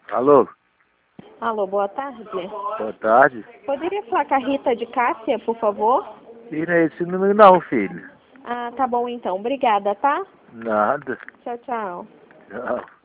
Alô? Alô, boa tarde. Boa tarde. Poderia falar com a Rita de Cássia, por favor? E não é esse número não, filho. Ah, tá bom então. Obrigada, tá? Nada. Tchau, tchau. Tchau.